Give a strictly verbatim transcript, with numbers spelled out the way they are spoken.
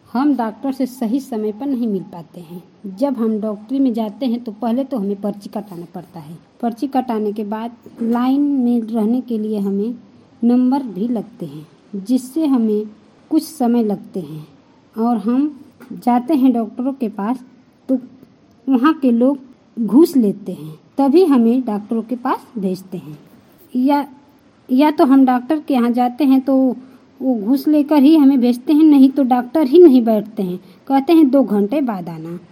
हम डॉक्टर से सही समय पर नहीं मिल पाते हैं। जब हम डॉक्टरी में जाते हैं तो पहले तो हमें पर्ची कटाना पड़ता है। पर्ची कटाने के बाद लाइन में रहने के लिए हमें नंबर भी लगते हैं, जिससे हमें कुछ समय लगते हैं। और हम जाते हैं डॉक्टरों के पास तो वहाँ के लोग घूस लेते हैं, तभी हमें डॉक्टरों के पास भेजते हैं। या या तो हम डॉक्टर के यहाँ जाते हैं तो वो घूस लेकर ही हमें भेजते हैं, नहीं तो डॉक्टर ही नहीं बैठते हैं, कहते हैं दो घंटे बाद आना।